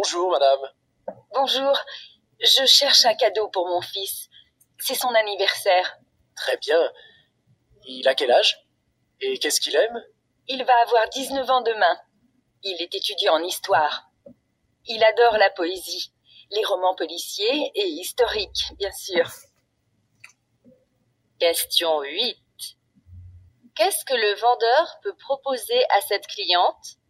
Bonjour, madame. Bonjour, je cherche un cadeau pour mon fils. C'est son anniversaire. Très bien. Il a quel âge? Et qu'est-ce qu'il aime? Il va avoir 19 ans demain. Il est étudiant en histoire. Il adore la poésie, les romans policiers et historiques, bien sûr. Question 8. Qu'est-ce que le vendeur peut proposer à cette cliente?